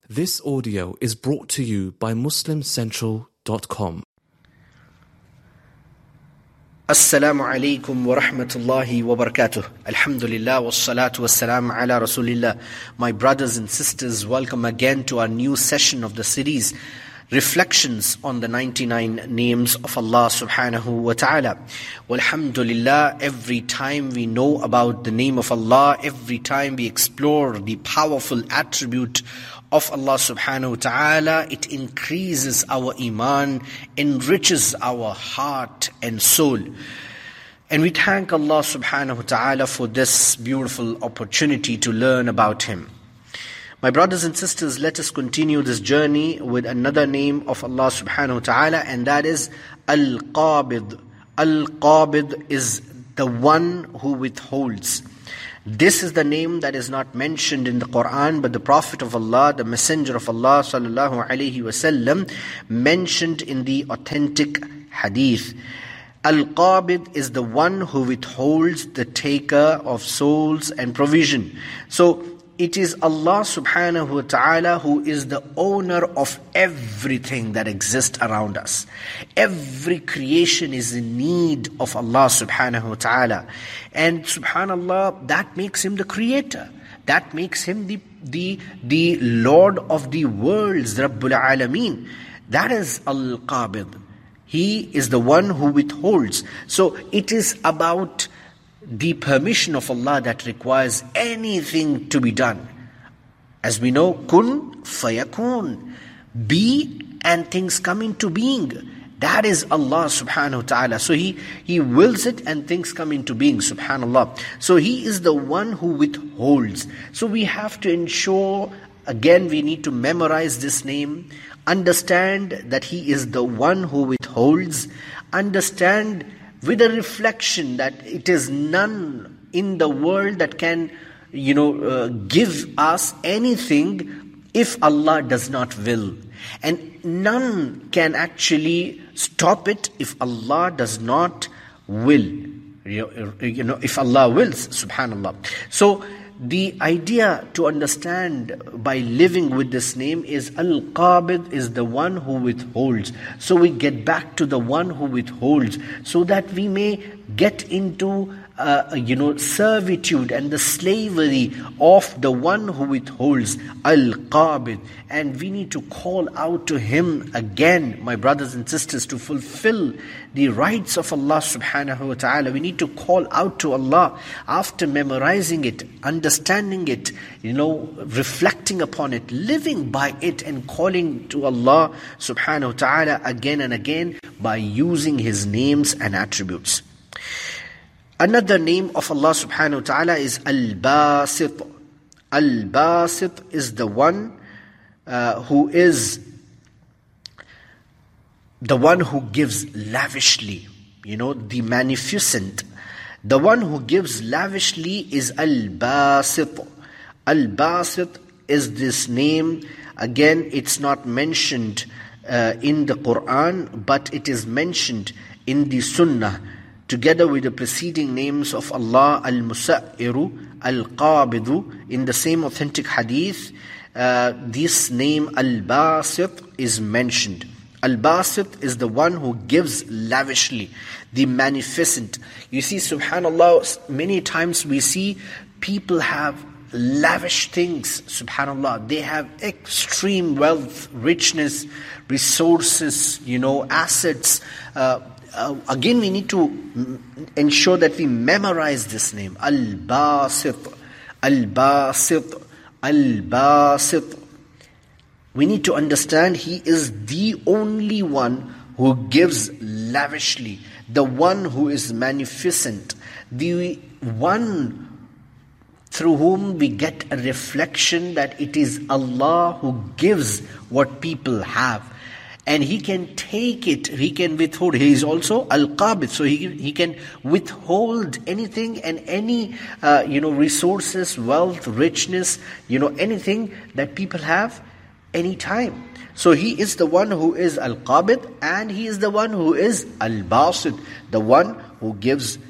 This audio is brought to you by MuslimCentral.com. Assalamu alaikum wa rahmatullahi wa barakatuh. Alhamdulillah wa salatu wa salam ala rasulillah. My brothers and sisters, welcome again to our new session of the series, Reflections on the 99 Names of Allah subhanahu wa ta'ala. Walhamdulillah, every time we know about the name of Allah, every time we explore the powerful attribute of Allah subhanahu wa ta'ala, it increases our iman, enriches our heart and soul. And we thank Allah subhanahu wa ta'ala for this beautiful opportunity to learn about Him. My brothers and sisters, let us continue this journey with another name of Allah subhanahu wa ta'ala, and that is Al-Qabid. Al-Qabid is the one who withholds. This is the name that is not mentioned in the Quran, but the Prophet of Allah, the Messenger of Allah sallallahu alaihi wasallam, mentioned in the authentic hadith. Al-Qabid is the one who withholds, the taker of souls and provision. So it is Allah subhanahu wa ta'ala who is the owner of everything that exists around us. Every creation is in need of Allah subhanahu wa ta'ala. And subhanallah, that makes Him the creator. That makes Him the Lord of the worlds, Rabbul Alameen. That is Al-Qabid. He is the one who withholds. So it is about the permission of Allah that requires anything to be done. As we know, kun fayakun, be and things come into being. That is Allah subhanahu wa ta'ala. So He wills it and things come into being, subhanallah. So He is the one who withholds. So we have to ensure, again we need to memorize this name, understand that He is the one who withholds, understand with a reflection that it is none in the world that can, give us anything if Allah does not will. And none can actually stop it if Allah does not will. If Allah wills, subhanallah. So the idea to understand by living with this name is Al-Qabid is the one who withholds. So we get back to the one who withholds so that we may get into servitude and the slavery of the one who withholds, Al-Qabid. And we need to call out to Him again, my brothers and sisters, to fulfill the rights of Allah subhanahu wa ta'ala. We need to call out to Allah after memorizing it, understanding it, reflecting upon it, living by it, and calling to Allah subhanahu wa ta'ala again and again by using His names and attributes. Another name of Allah subhanahu wa ta'ala is Al-Basit. Al-Basit is the one who is the one who gives lavishly, the magnificent. The one who gives lavishly is Al-Basit. Al-Basit is this name. Again, it's not mentioned in the Quran, but it is mentioned in the Sunnah, together with the preceding names of Allah, Al-Musa''iru, Al-Qabidu. In the same authentic hadith, this name Al-Basit is mentioned. Al-Basit is the one who gives lavishly, the magnificent. You see, subhanallah, many times we see people have lavish things, subhanallah. They have extreme wealth, richness, resources, assets. Again, we need to ensure that we memorize this name. Al-Basit, Al-Basit, Al-Basit. We need to understand He is the only one who gives lavishly, the one who is magnificent, the one through whom we get a reflection that it is Allah who gives what people have. And He can take it, He can withhold. He is also Al-Qabid, so he can withhold anything and any resources, wealth, richness, anything that people have anytime. So He is the one who is Al-Qabid, and He is the one who is Al-Basit, the one who gives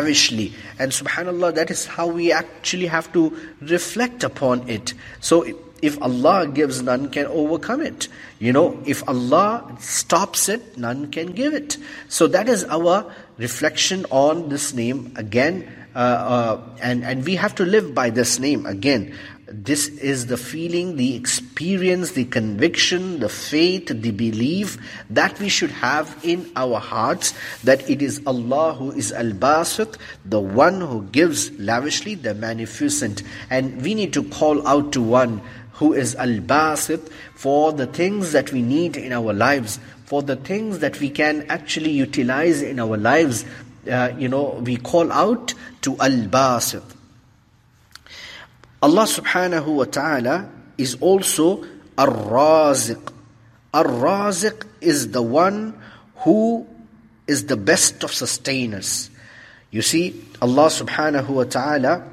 lavishly. And subhanallah, that is how we actually have to reflect upon it. So if Allah gives, none can overcome it. If Allah stops it, none can give it. So that is our reflection on this name again. And we have to live by this name again. This is the feeling, the experience, the conviction, the faith, the belief that we should have in our hearts, that it is Allah who is Al-Basit, the one who gives lavishly, the Magnificent. And we need to call out to one who is Al-Basit for the things that we need in our lives, for the things that we can actually utilize in our lives. We call out to Al-Basit. Allah subhanahu wa ta'ala is also Ar-Raziq. Ar-Raziq is the one who is the best of sustainers. You see, Allah subhanahu wa ta'ala,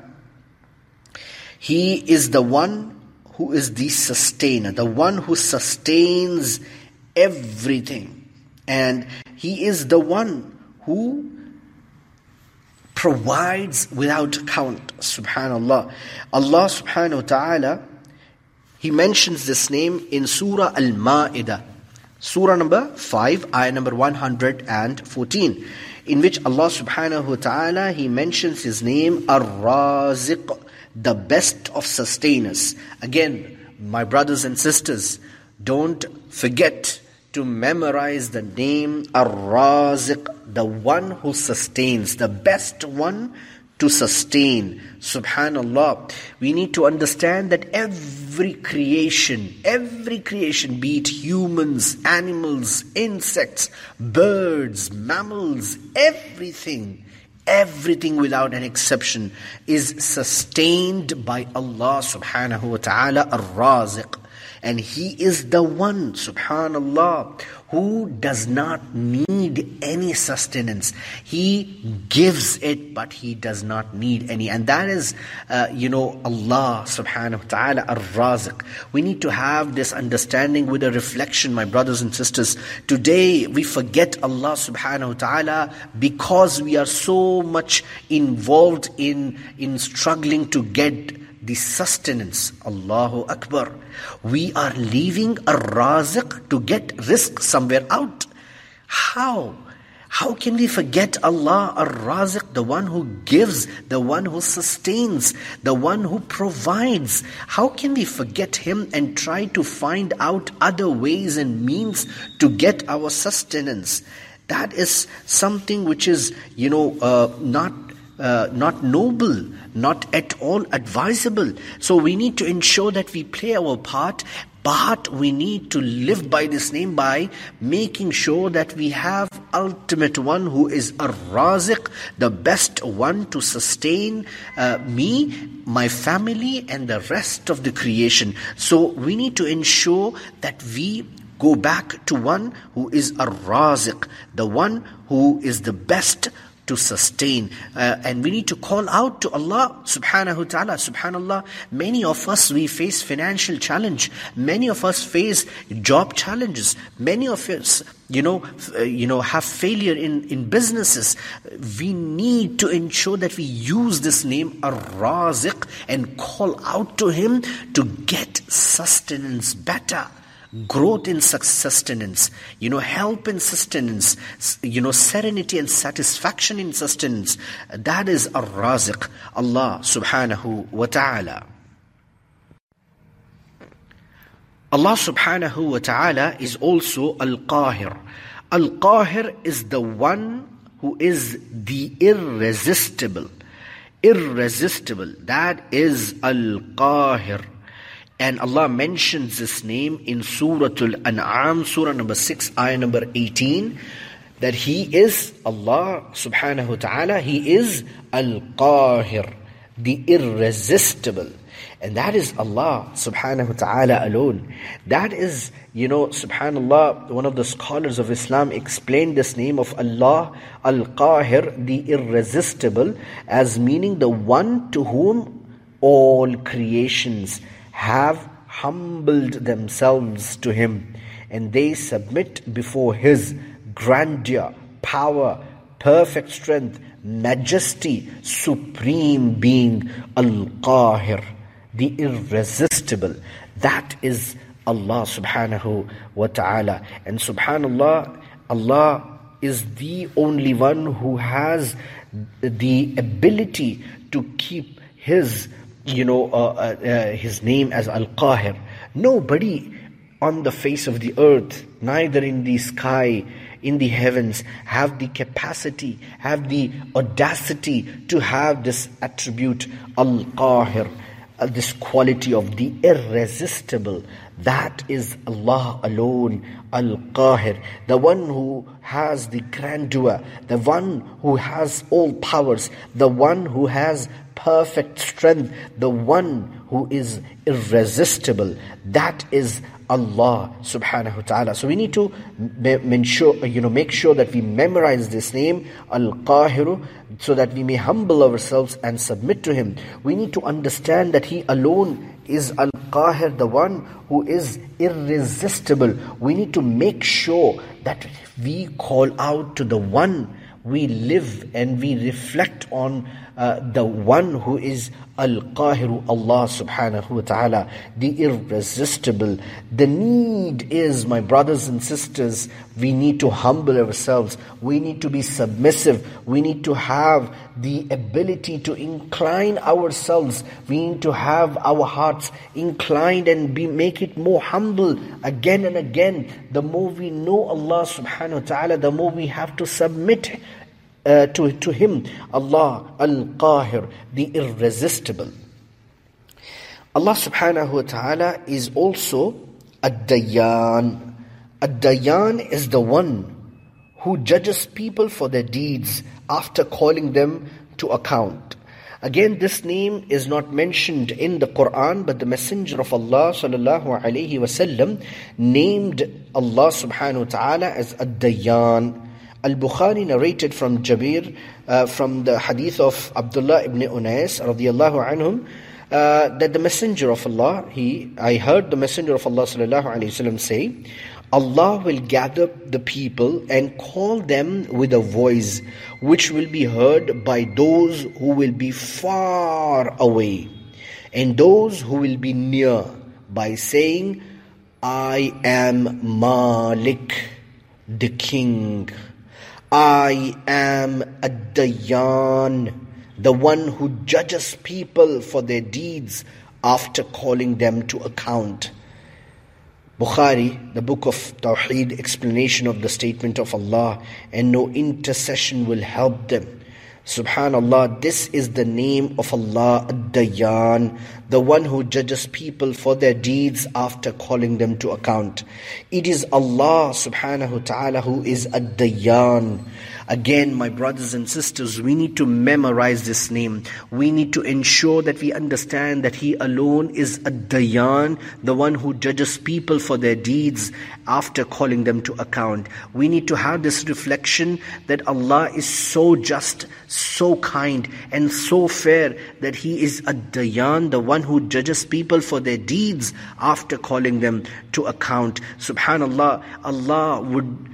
He is the one who is the sustainer, the one who sustains everything. And He is the one who provides without count. Subhanallah. Allah subhanahu wa ta'ala, He mentions this name in Surah Al-Ma'idah, Surah number 5, ayah number 114, in which Allah subhanahu wa ta'ala, He mentions His name Ar-Raziq, the best of sustainers. Again, my brothers and sisters, don't forget to memorize the name Ar-Raziq, the one who sustains, the best one to sustain. Subhanallah. We need to understand that every creation, be it humans, animals, insects, birds, mammals, everything without an exception is sustained by Allah subhanahu wa ta'ala, Ar-Raziq. And He is the one, subhanallah, who does not need any sustenance. He gives it, but He does not need any. And that is, Allah subhanahu wa ta'ala, Ar-Raziq. We need to have this understanding with a reflection, my brothers and sisters. Today, we forget Allah subhanahu wa ta'ala because we are so much involved in struggling to get the sustenance. Allahu Akbar. We are leaving Ar-Raziq to get rizq somewhere out. How? How can we forget Allah Ar-Raziq, the one who gives, the one who sustains, the one who provides? How can we forget Him and try to find out other ways and means to get our sustenance? That is something which is, not noble, not at all advisable. So we need to ensure that we play our part, but we need to live by this name by making sure that we have ultimate one who is Ar-Raziq, the best one to sustain me, my family, and the rest of the creation. So we need to ensure that we go back to one who is Ar-Raziq, the one who is the best to sustain. And we need to call out to Allah subhanahu wa ta'ala. Subhanallah, many of us, we face financial challenge. Many of us face job challenges. Many of us, have failure in businesses. We need to ensure that we use this name Ar-Raziq and call out to Him to get sustenance better. Growth in sustenance, help in sustenance, serenity and satisfaction in sustenance. That is Ar-Raziq, Allah subhanahu wa ta'ala. Allah subhanahu wa ta'ala is also Al-Qahir. Al-Qahir is the one who is the irresistible. Irresistible, that is Al-Qahir. And Allah mentions this name in Surah Al-An'am, Surah number 6, ayah number 18, that He is, Allah subhanahu wa ta'ala, He is Al-Qahir, the irresistible. And that is Allah subhanahu wa ta'ala alone. That is, subhanallah, one of the scholars of Islam explained this name of Allah, Al-Qahir, the irresistible, as meaning the one to whom all creations have humbled themselves to Him, and they submit before His grandeur, power, perfect strength, majesty, supreme being, Al-Qahir. the irresistible. That is Allah subhanahu wa ta'ala. And subhanallah, Allah is the only one who has the ability to keep His His name as Al-Qahir. Nobody on the face of the earth, neither in the sky, in the heavens, have the capacity, have the audacity to have this attribute Al-Qahir, this quality of the irresistible. That is Allah alone, Al-Qahir, the one who has the grandeur, the one who has all powers, the one who has perfect strength, the one who is irresistible. That is Allah subhanahu wa ta'ala. So we need to make sure that we memorize this name, Al-Qahiru, so that we may humble ourselves and submit to Him. We need to understand that He alone is Al-Qahir, the one who is irresistible. We need to make sure that we call out to the one, we live and we reflect on the one who is Al-Qahiru, Allah subhanahu wa ta'ala, the irresistible. The need is, my brothers and sisters, we need to humble ourselves. We need to be submissive. We need to have the ability to incline ourselves. We need to have our hearts inclined and make it more humble again and again. The more we know Allah subhanahu wa ta'ala, the more we have to submit to Him. Allah Al-Qahir, the irresistible. Allah subhanahu wa ta'ala is also Ad-Dayyan. Ad-Dayyan is the one who judges people for their deeds after calling them to account. Again, this name is not mentioned in the Quran, but the Messenger of Allah sallallahu alaihi wasallam named Allah subhanahu wa ta'ala as Ad-Dayyan. Al-Bukhari narrated from Jabir, from the hadith of Abdullah ibn Unais radiyallahu anhum, that the Messenger of Allah, I heard the Messenger of Allah sallallahu alaihi wasallam say, Allah will gather the people and call them with a voice which will be heard by those who will be far away and those who will be near, by saying, I am Malik, the King. I am Ad-Dayyan, the one who judges people for their deeds after calling them to account. Bukhari, the book of Tawheed, explanation of the statement of Allah, and no intercession will help them. Subhanallah, this is the name of Allah, Ad-Dayyan, the one who judges people for their deeds after calling them to account. It is Allah subhanahu wa ta'ala who is Ad-Dayyan. Again, my brothers and sisters, we need to memorize this name. We need to ensure that we understand that He alone is Ad-Dayyan, the one who judges people for their deeds after calling them to account. We need to have this reflection that Allah is so just, so kind, and so fair that He is Ad-Dayyan, the one who judges people for their deeds after calling them to account. Subhanallah, Allah would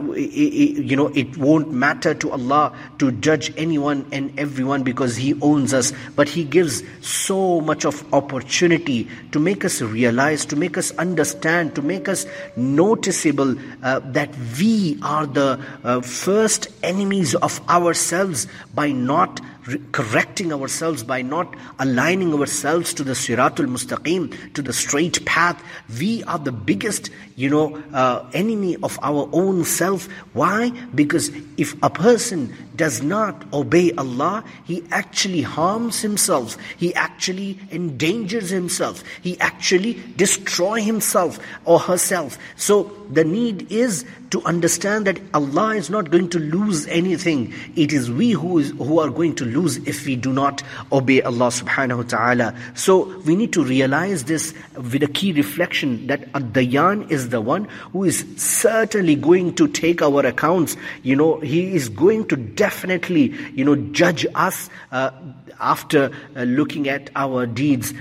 it won't matter to Allah to judge anyone and everyone because He owns us, but He gives so much of opportunity to make us realize, to make us understand, to make us noticeable that we are the first enemies of ourselves by not correcting ourselves, by not aligning ourselves to the Siratul Mustaqim, to the straight path. We are the biggest, enemy of our own self. Why? Because if a person does not obey Allah, he actually harms himself. He actually endangers himself. He actually destroys himself or herself. So the need is to understand that Allah is not going to lose anything. It is we who are going to lose if we do not obey Allah subhanahu wa ta'ala. So we need to realize this with a key reflection that Ad-Dayyan is the one who is certainly going to take our accounts. He is going to definitely, judge us after looking at our deeds,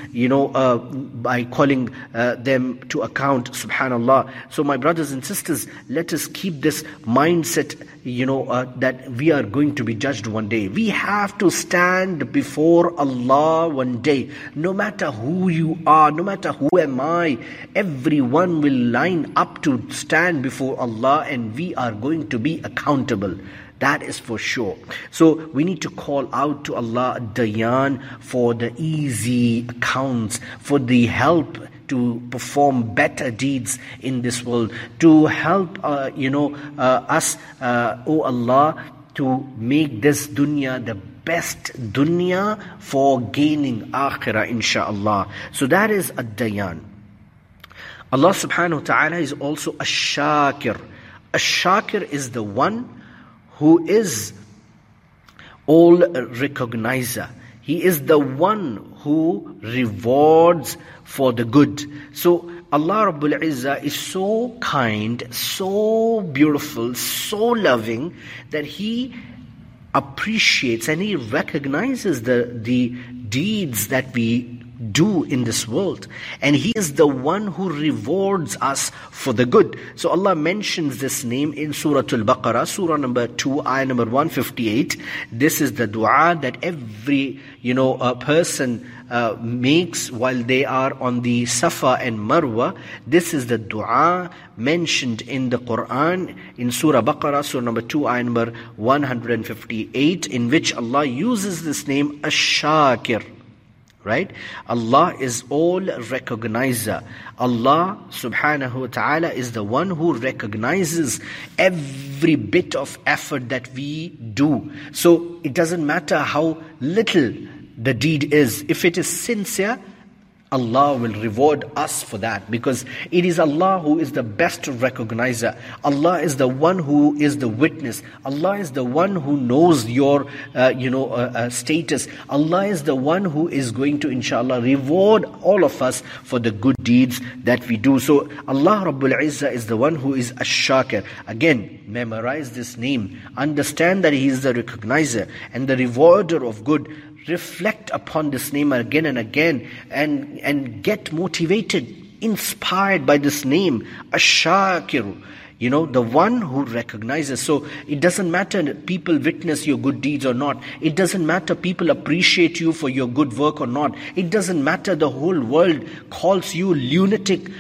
by calling them to account, subhanallah. So my brothers and sisters, let us keep this mindset, that we are going to be judged one day. We have to stand before Allah one day. No matter who you are, no matter who am I, everyone will line up to stand before Allah, and we are going to be accountable. That is for sure. So we need to call out to Allah Dayan for the easy accounts, for the help to perform better deeds in this world, to help us, O Allah, to make this dunya the best dunya for gaining akhirah, insha'Allah. So that is Ad-Dayan. Allah subhanahu wa ta'ala is also Ash-Shakir. Ash-Shakir is the one who is all recognizer. He is the one who rewards for the good. So Allah Rabbul Izzah is so kind, so beautiful, so loving, that He appreciates and He recognizes the deeds that we do in this world, and He is the one who rewards us for the good. So Allah mentions this name in Surah Al-Baqarah, Surah number 2, ayah number 158. This is the dua that every person makes while they are on the Safa and Marwa. This is the dua mentioned in the Quran in Surah Baqarah, Surah number 2, ayah number 158, in which Allah uses this name Ash-Shakir. Right? Allah is all recognizer. Allah subhanahu wa ta'ala is the one who recognizes every bit of effort that we do. So it doesn't matter how little the deed is. If it is sincere, Allah will reward us for that, because it is Allah who is the best recognizer. Allah is the one who is the witness. Allah is the one who knows your status. Allah is the one who is going to, inshallah, reward all of us for the good deeds that we do. So Allah Rabbul Izzah is the one who is Ash-Shakir. Again, memorize this name. Understand that He is the recognizer and the rewarder of good. Reflect upon this name again and again, and get motivated, inspired by this name, Ash-Shakir. The one who recognizes. So it doesn't matter that people witness your good deeds or not. It doesn't matter people appreciate you for your good work or not. It doesn't matter the whole world calls you lunatic,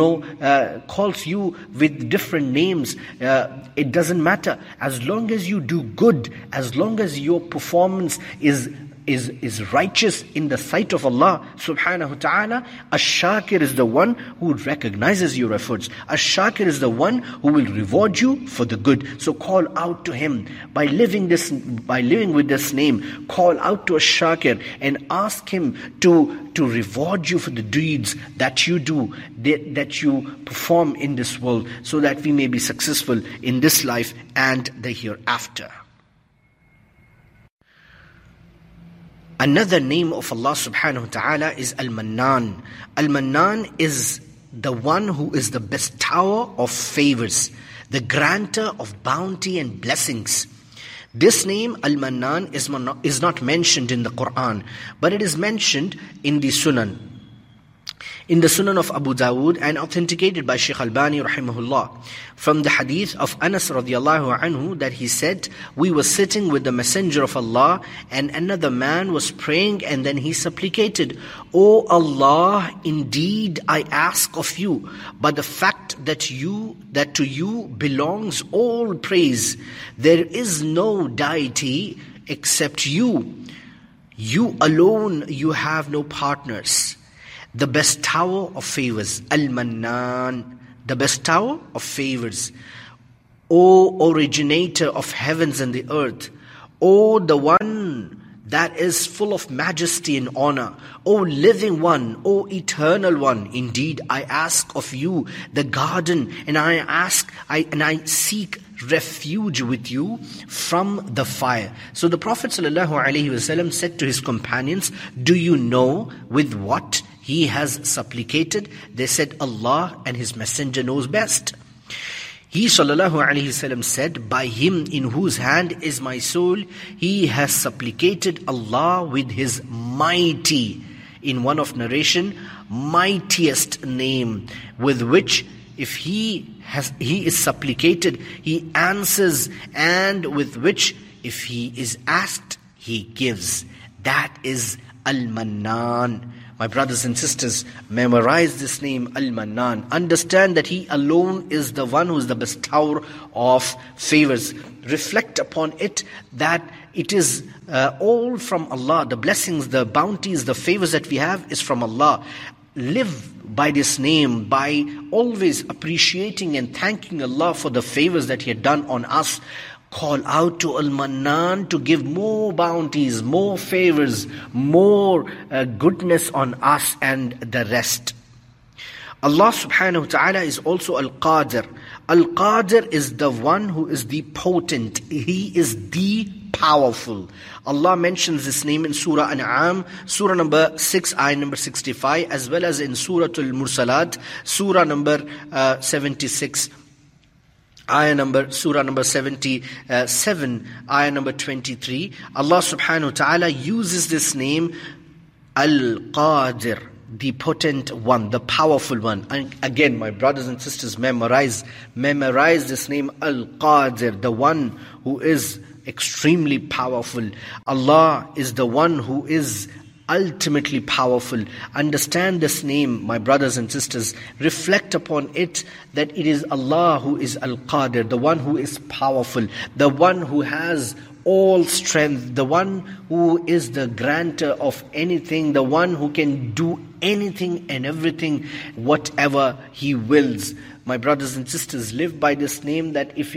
calls you with different names. It doesn't matter. As long as you do good, as long as your performance is righteous in the sight of Allah subhanahu wa ta'ala, Ash-Shakir is the one who recognizes your efforts. Ash-Shakir is the one who will reward you for the good. So call out to Him by living with this name. Call out to Ash-Shakir and ask Him to reward you for the deeds that you do, that you perform in this world, so that we may be successful in this life and the hereafter. Another name of Allah subhanahu wa ta'ala is Al-Mannan. Al-Mannan is the one who is the bestower of favors, the granter of bounty and blessings. This name, Al-Mannan, is not mentioned in the Quran, but it is mentioned in the Sunan. In the Sunan of Abu Dawood, and authenticated by Shaykh Albani rahimahullah, from the hadith of Anas radiallahu anhu, that he said, we were sitting with the Messenger of Allah, and another man was praying, and then he supplicated, O Allah, indeed I ask of you, but the fact that to you belongs all praise. There is no deity except you. You alone, you have no partners. The bestower of favors, Al-Mannan, the bestower of favors. O originator of heavens and the earth, O the one that is full of majesty and honor, O living one, O eternal one, indeed I ask of you the garden, and I seek refuge with you from the fire. So the Prophet ﷺ said to his companions, do you know with what he has supplicated? They said, Allah and His Messenger knows best. He ﷺ said, by Him in whose hand is my soul, he has supplicated Allah with His mighty, in one of narration, mightiest name, with which if he is supplicated, He answers, and with which if He is asked, He gives. That is Al-Mannan. My brothers and sisters, memorize this name, Al-Mannan. Understand that He alone is the one who is the bestower of favors. Reflect upon it, that it is all from Allah. The blessings, the bounties, the favors that we have is from Allah. Live by this name, by always appreciating and thanking Allah for the favors that He had done on us. Call out to Al-Mannan to give more bounties, more favors, more goodness on us and the rest. Allah subhanahu wa ta'ala is also Al-Qadir. Al-Qadir is the one who is the potent. He is the powerful. Allah mentions this name in Surah An'am, Surah number 6, ayah number 65, as well as in Surah Al-Mursalat, Surah number 76. Surah number 77, ayah number 23. Allah subhanahu wa ta'ala uses this name, Al-Qadir, the potent one, the powerful one. And again, my brothers and sisters, memorize this name, Al-Qadir, the one who is extremely powerful. Allah is the one who is ultimately powerful. Understand this name, my brothers and sisters. Reflect upon it, that it is Allah who is Al-Qadir, the one who is powerful, the one who has all strength, the one who is the granter of anything, the one who can do anything and everything, whatever He wills. My brothers and sisters, live by this name, that if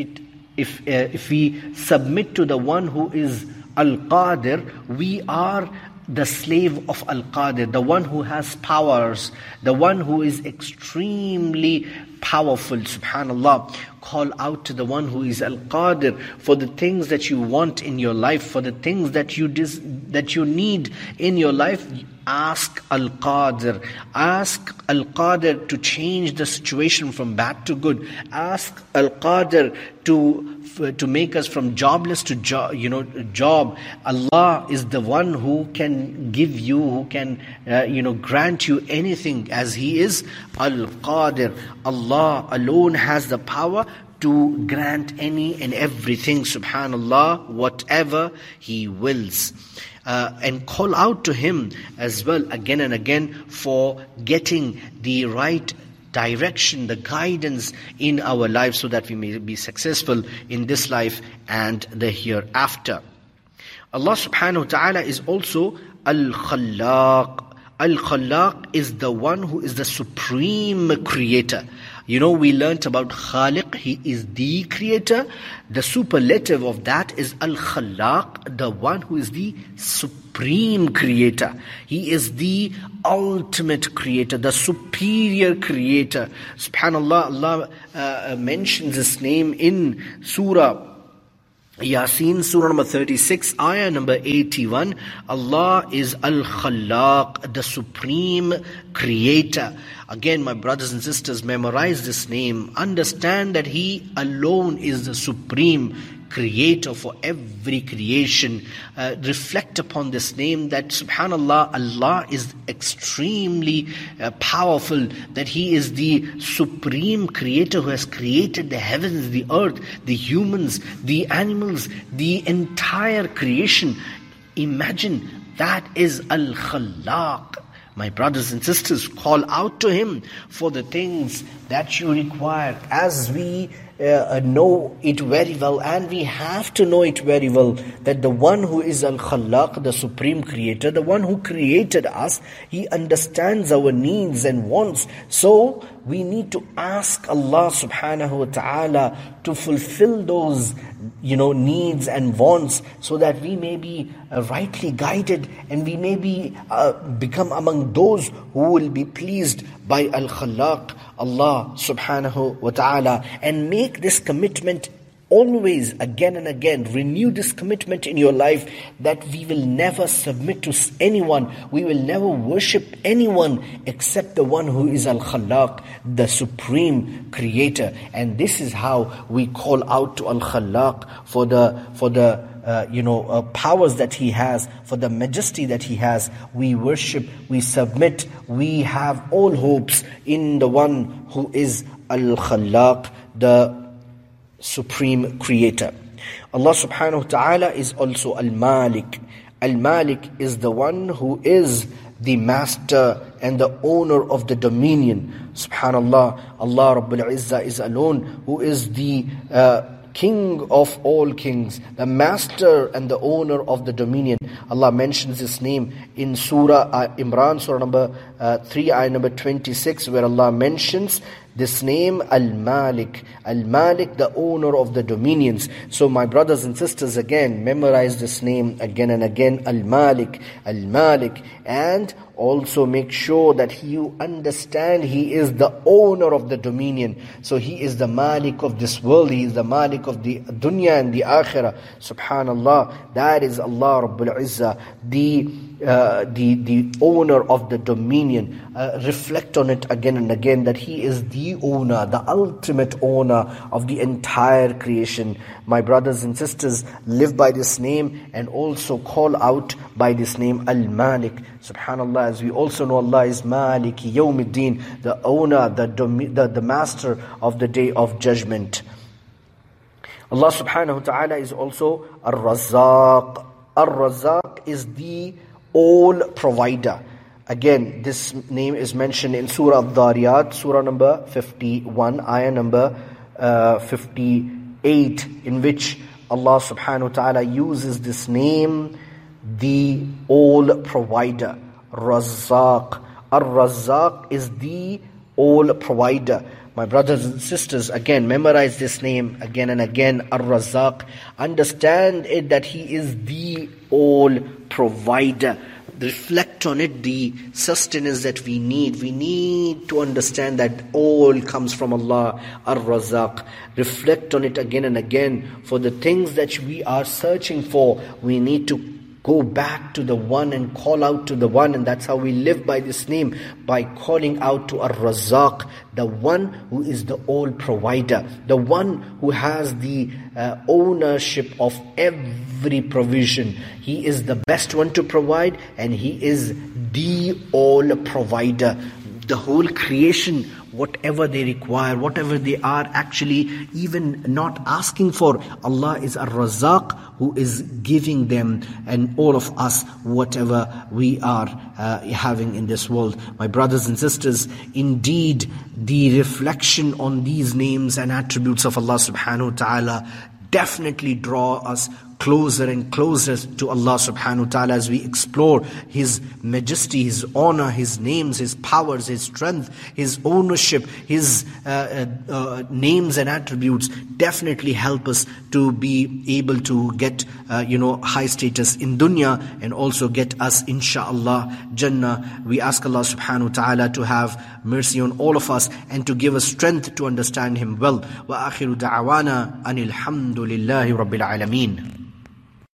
we submit to the one who is Al-Qadir, we are the slave of Al-Qadir, the one who has powers, the one who is extremely powerful. Subhanallah. Call out to the one who is Al-Qadir for the things that you want in your life, for the things that you need in your life. Ask Al-Qadir. Ask Al-Qadir to change the situation from bad to good. Ask Al-Qadir to make us from jobless to job. Allah is the one who can give you, who can grant you anything, as He is Al-Qadir. Allah alone has the power to grant any and everything, subhanallah, whatever He wills. And call out to Him as well again and again for getting the right direction, the guidance in our lives, so that we may be successful in this life and the hereafter. Allah subhanahu wa ta'ala is also Al-Khallaq. Al-Khallaq is the one who is the supreme creator. We learnt about Khaliq, He is the creator. The superlative of that is Al-Khallaq, the one who is the supreme creator. He is the ultimate creator, the superior creator. SubhanAllah, Allah mentions His name in Surah Yasin, Surah number 36, ayah number 81. Allah is Al-Khallaq, the supreme creator. Again, my brothers and sisters, memorize this name. Understand that He alone is the supreme creator for every creation. Reflect upon this name, that subhanallah, Allah is extremely powerful, that He is the supreme creator who has created the heavens, the earth, the humans, the animals, the entire creation. Imagine, that is Al-Khallaq. My brothers and sisters, call out to Him for the things that you require, as we know it very well, and we have to know it very well, that the one who is Al-Khallaq, the supreme creator, the one who created us, He understands our needs and wants. So we need to ask Allah subhanahu wa ta'ala to fulfill those needs and wants, so that we may be rightly guided, and we may be become among those who will be pleased by Al-Khallaq, Allah subhanahu wa ta'ala. And make this commitment always, again and again. Renew this commitment in your life, that we will never submit to anyone, we will never worship anyone except the one who is Al-Khallaq, the supreme creator. And this is how we call out to Al-Khallaq for the powers that He has, for the majesty that He has. We worship, we submit, we have all hopes in the one who is Al-Khallaq, the supreme creator. Allah subhanahu wa ta'ala is also Al-Malik. Al-Malik is the one who is the master and the owner of the dominion. Subhanallah, Allah Rabbul Izzah is alone who is the King of all kings, the master and the owner of the dominion. Allah mentions His name in Surah Imran, Surah number 3, ayah number 26, where Allah mentions this name, Al-Malik. Al-Malik, the owner of the dominions. So my brothers and sisters, again, memorize this name again and again, Al-Malik, Al-Malik. And also make sure that you understand He is the owner of the dominion. So He is the Malik of this world. He is the Malik of the dunya and the akhirah. Subhanallah, that is Allah Rabbul Izzah, the owner of the dominion. Reflect on it again and again, that He is the owner, the ultimate owner of the entire creation. My brothers and sisters, live by this name and also call out by this name, Al-Malik. Subhanallah, as we also know, Allah is Maliki Yawmiddin, the owner, the master of the day of judgment. Allah subhanahu wa ta'ala is also Ar-Razzaq. Ar-Razzaq is the all provider. Again, this name is mentioned in Surah Al-Dhariyat, Surah number 51, ayah number 58, in which Allah subhanahu wa ta'ala uses this name, the all provider, Razzaq. Ar-Razzaq is the all provider. My brothers and sisters, again, memorize this name again and again, Ar-Razzaq. Understand it that He is the all provider. Reflect on it, the sustenance that we need. We need to understand that all comes from Allah, Ar-Razzaq. Reflect on it again and again. For the things that we are searching for, we need to go back to the one and call out to the one. And that's how we live by this name, by calling out to Ar-Razzaq, the one who is the all provider, the one who has the ownership of every provision. He is the best one to provide, and He is the all provider. The whole creation, whatever they require, whatever they are actually even not asking for, Allah is Ar-Razzaq, who is giving them and all of us whatever we are having in this world. My brothers and sisters, indeed the reflection on these names and attributes of Allah subhanahu wa ta'ala definitely draw us closer and closer to Allah subhanahu wa ta'ala as we explore His majesty, His honor, His names, His powers, His strength, His ownership, His names and attributes. Definitely help us to be able to get high status in dunya, and also get us insha'Allah Jannah. We ask Allah subhanahu wa ta'ala to have mercy on all of us and to give us strength to understand Him well. Wa akhiru da'wana anil hamdulillahi rabbil alameen.